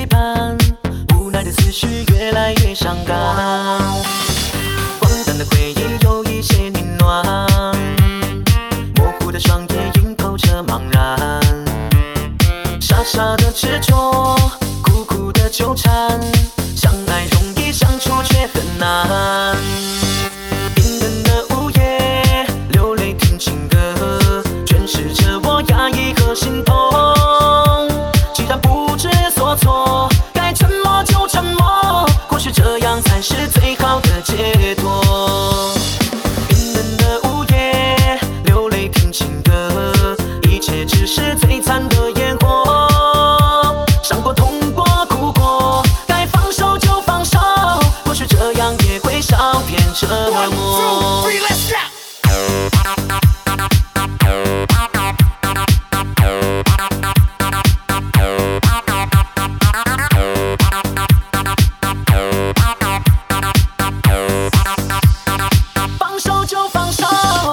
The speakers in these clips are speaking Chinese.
伴，无奈的思绪越来越伤感。荒诞的回忆有一些凌乱，模糊的双眼映透着茫然，傻傻的执着，苦苦的纠缠，相爱容易相处却很难。冰冷的午夜，流泪听情歌，诠释着我压抑和心痛。既然不知所措，该沉默就沉默，或许这样才是最好的解脱。冰冷的午夜，流泪听情歌，一切只是最惨的烟火。伤过、痛过、哭过，该放手就放手，或许这样也会少点折磨。放手就放手。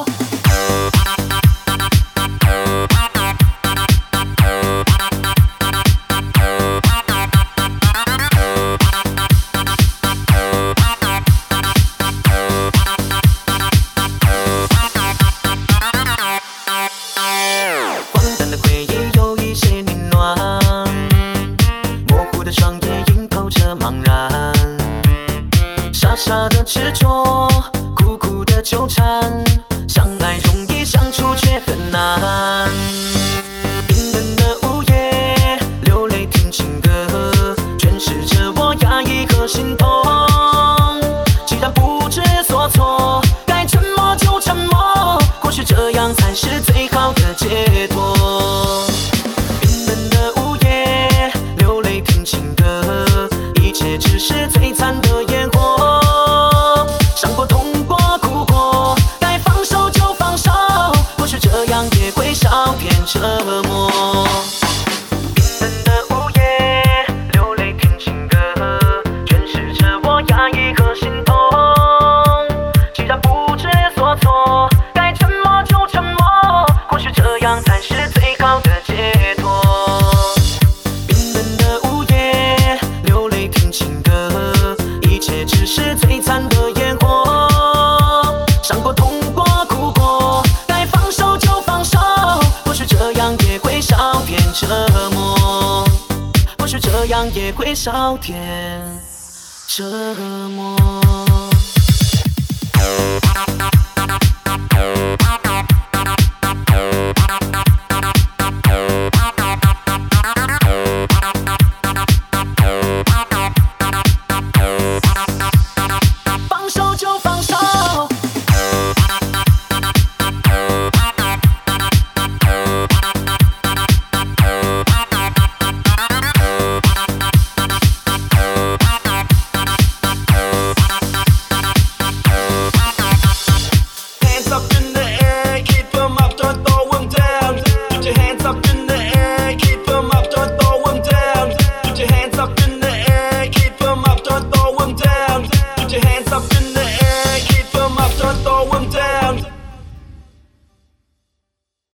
荒诞的回忆有一些凌乱，模糊的双眼映透着茫然，傻傻的执着，苦苦的纠缠，相爱容易相处却很难。冰冷的午夜，流泪听情歌，诠释着我压抑和心痛。既然不知所措，该沉默就沉默，或许这样才是最好的解脱。冰冷的午夜，流泪听情歌，一切只是最惨的烟火。伤过、痛过、哭过，该放手就放手，或许这样也会少点折磨。冰冷的午夜，流泪听情歌，诠释着我压抑和心痛。既然不知所措，该沉默就沉默，或许这样才是最好的解脱。冰冷的午夜，流泪听情歌，一切只是最惨的烟火。伤过、痛过、哭过，该放手就放手，或许这样也会少点折磨，或许这样也会少点折磨。